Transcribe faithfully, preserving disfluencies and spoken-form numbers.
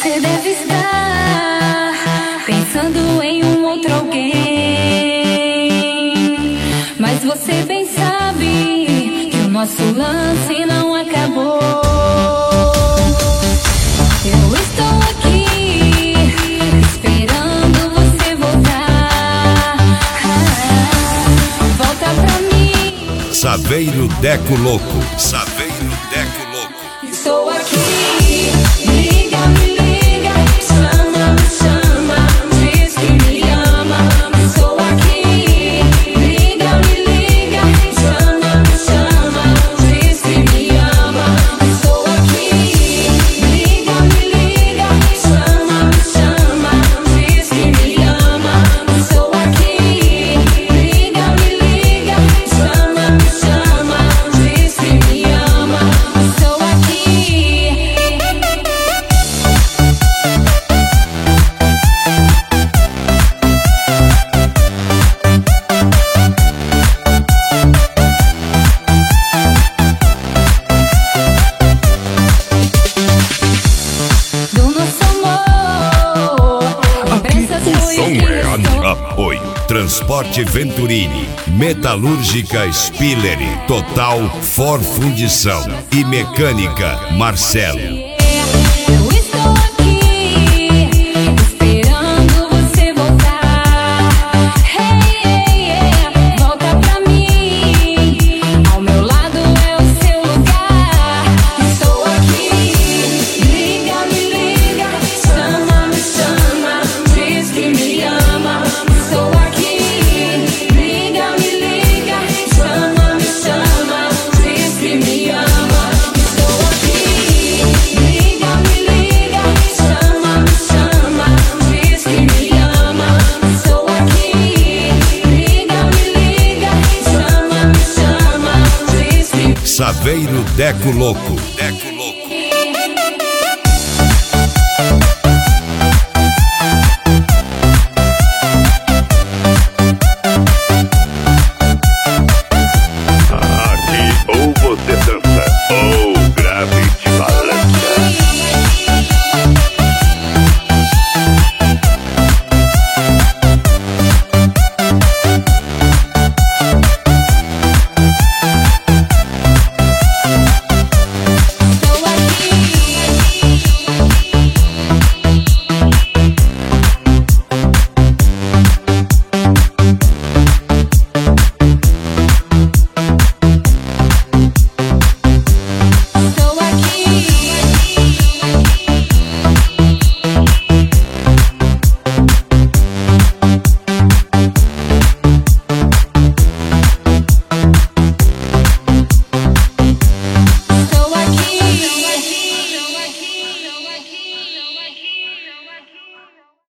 Você deve estar pensando em um outro alguém, mas você bem sabe que o nosso lance não acabou. Eu estou aqui esperando você voltar. Volta pra mim. Saveiro Deco Louco. Saveiro Deco Louco. Estou aqui. Liga, me liga, chama, me chama, diz que me ama. Estou aqui. Liga, me liga, chama, me chama, diz que me ama. Estou aqui. Liga, me liga, chama, me chama, diz que me ama. Estou aqui. Liga, me liga, chama, me chama, diz que me ama. Estou aqui. Do nosso amor, imprensa O foi som o que é restou. apoio. Transporte Venturini, Metalúrgica Spiller, Total For Fundição e Mecânica Marcelo. Eu estou aqui esperando você voltar. Hey, hey, yeah, volta pra mim. Ao meu lado é o seu lugar. Estou aqui. Liga, me liga, chama, me chama, diz que me ama. Estou aqui. Liga, me liga, chama, me chama, diz que me ama. Estou aqui. Liga, me liga, chama, me chama, diz que me ama. Estou aqui. Liga, me liga, chama, me chama, diz que Saveiro Deco Louco. Deco